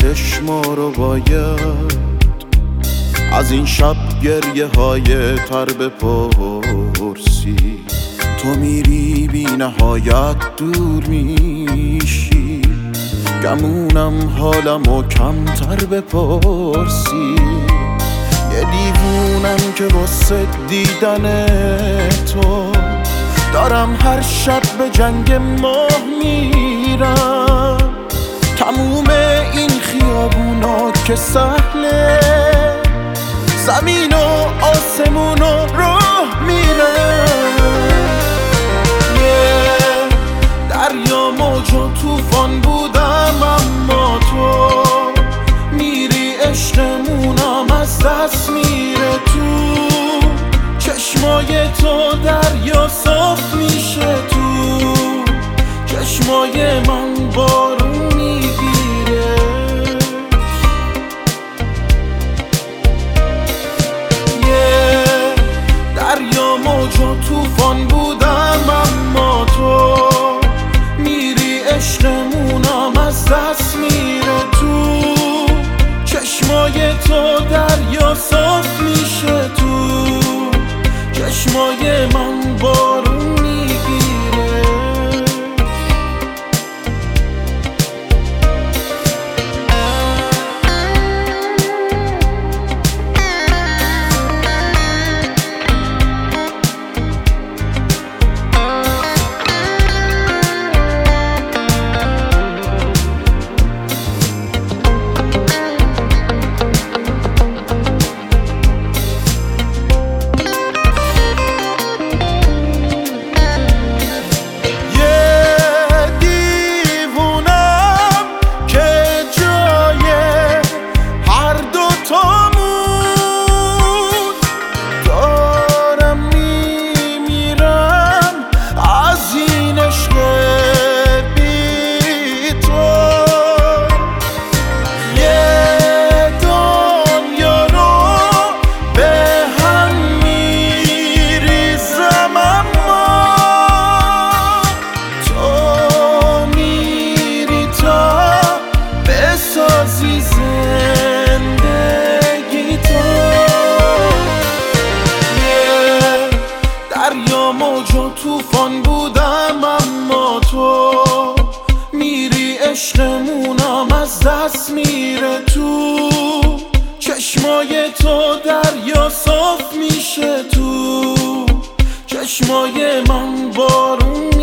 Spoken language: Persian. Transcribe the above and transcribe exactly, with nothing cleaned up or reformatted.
چشما رو باید از این شب گریه های تر بپرسی. تو میری بی نهایت دور میشی، گمونم حالمو کمتر بپرسی. یه دیوونم که واسه دیدن تو دارم هر شب به جنگ ماه میرم. تموم این خیابونا که سهله، زمین و آسمون و راه میرم. یه دریا موج و توفان بودم، اما تو میری عشقمونم از دست میره. تو چشمای تو دریا صاف میشه، تو چشمای من بارون میگیره. یه دریا موج و توفان بودم، اما تو میری عشقمونم از دست میره. تو چشمای تو دریا صاف میشه، تو چشمای من بارون میگیره. زندگی تو یه دریا موج و توفان بودم، اما تو میری عشقمونم از دست میره. تو چشمای تو دریا صاف میشه، تو چشمای من بارون